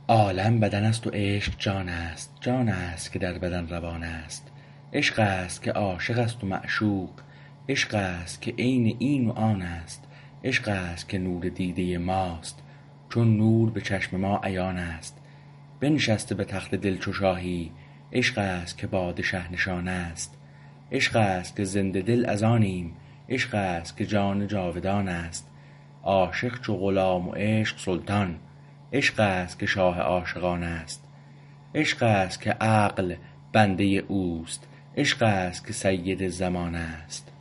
عالم بدن است و عشق جان است جان است که در بدن روان است عشق است که عاشق است و معشوق عشق است که عین این و آن است عشق است که نور دیده ماست چون نور به چشم ما عیان است بنشسته به تخت دل چو شاهی عشق است که پادشه نشان است عشق است که زنده دل از آنیم عشق است که جان جاودان است عاشق چو غلام و عشق سلطان عشق است که شاه عاشقان است عشق است که عقل بنده اوست عشق است که سید زمان است